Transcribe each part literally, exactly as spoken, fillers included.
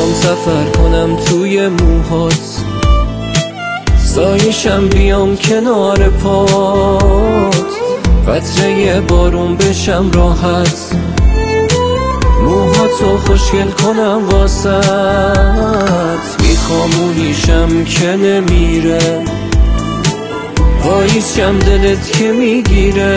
میخوام سفر کنم توی موهات، سایشم بیام کنار پات، قطره بارون بشم راحت، موهاتو خوشگل کنم واسط، میخوامونیشم که نمیره، پاییزشم دلت که میگیره،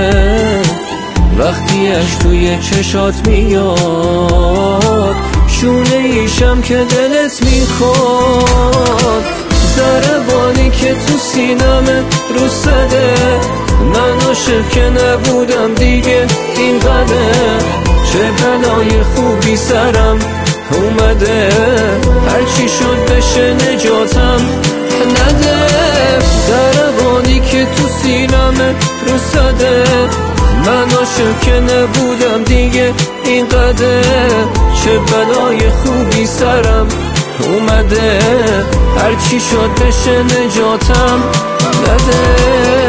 وقتیش توی چشات میاد، شونه ایشم که دلت میخواد، ضربانی که تو سینمه رو صده، من عاشق که نبودم دیگه اینقدر، چه بلای خوبی سرم اومده، هرچی شد بشه نجاتم نده، ضربانی که تو سینمه رو صده، من عاشق که نبودم دیگه اینقدر، چه بلای خوبی سرم اومده، هرچی شد بشه نجاتم نده.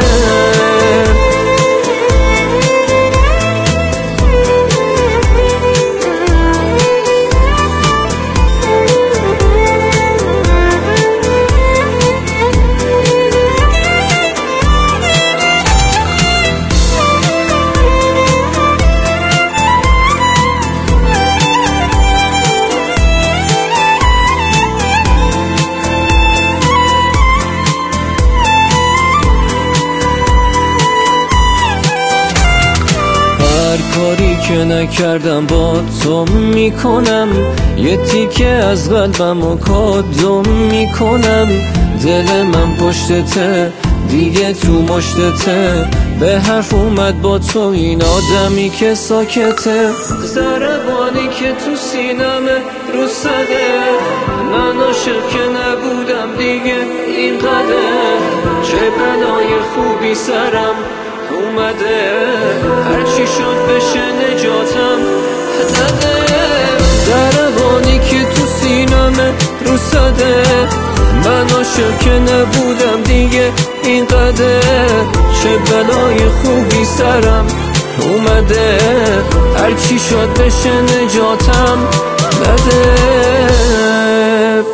کاری که نکردم با تو میکنم، یه تیکه از قلبمو کادو میکنم، دل من پشتته دیگه تو مشتته، به حرف اومد با تو این آدمی که ساکته، ضربانی که تو سینمه رو صده، من عاشق که نبودم دیگه اینقدر، چه بلای خوبی سرم اومده، هرچی شد بشه نجاتم نده، ضربانی که تو سینمه رو صده، من عاشق که نبودم دیگه اینقدر، چه بلای خوبی سرم اومده، هرچی شد بشه نجاتم نده.